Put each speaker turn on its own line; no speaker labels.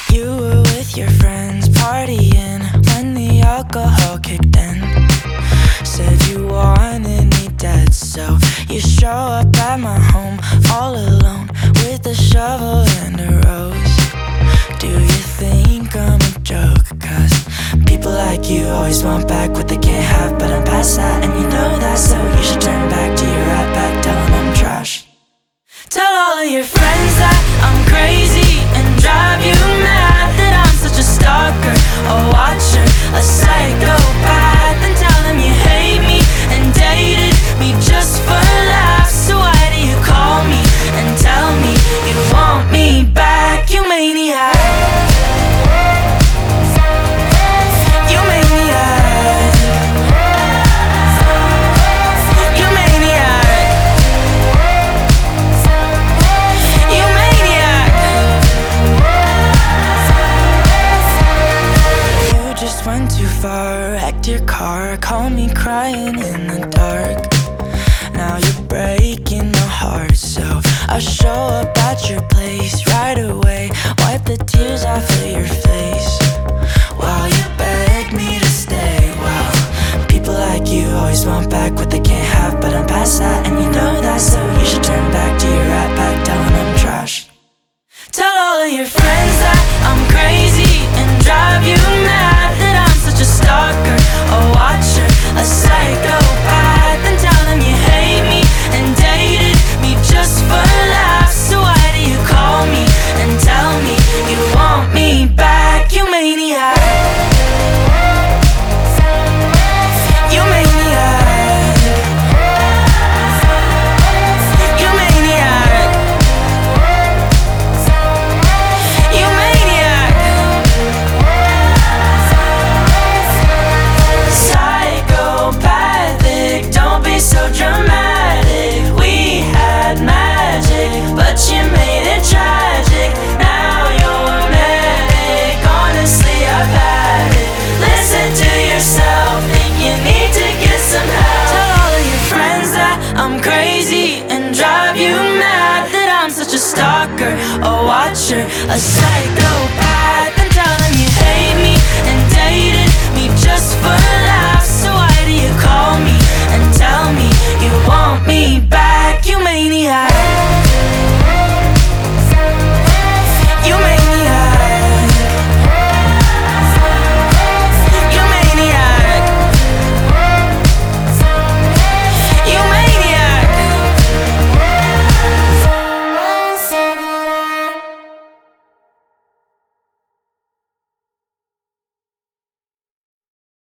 You were with your friends partying when the alcohol kicked in. Said you wanted me dead, so you show up at my home all alone with a shovel and a rose. Do you think I'm a joke? Cause people like you always want back what they can't have, but I'm past that and you know that, so you should turn back to your right back, tell them I'm trash. Tell all of your friends that I'm crazy and drive you mad, that I'm such a stalker, a watcher, a psychopath, and tell them you hate me and dated me just for laughs. So why do you call me and tell me you want me back, you maniac? You maniac. You maniac. You maniac. You just went too far, wrecked your car, called me crying in the dark. Now you're breaking my heart, so I'll show up at your place right away, wipe the tears off of your face while you beg me to stay. Wow, people like you always want back what they can't have, but I'm past that and you know that, so you should turn back to your right back, tell them I'm trash. Tell all of your friends that I'm crazy and drive you mad, that I'm such a stalker, a watcher, a psychopath, and tell them you hate me and dated me just for laughs. So why do you call me and tell me you want me back, you maniac? You maniac. You maniac. You maniac. Psychopathic, don't be so dramatic. We had magic, but you made it tragic. Now you're manic, honestly I've had it. Listen to yourself, think you need to get some help. Tell all of your friends that I'm crazy and drive you mad, that I'm such a stalker, a watcher, a psychopath, and tell them you hate me and dated me just for laughs. So why do you call me and tell me you want me back?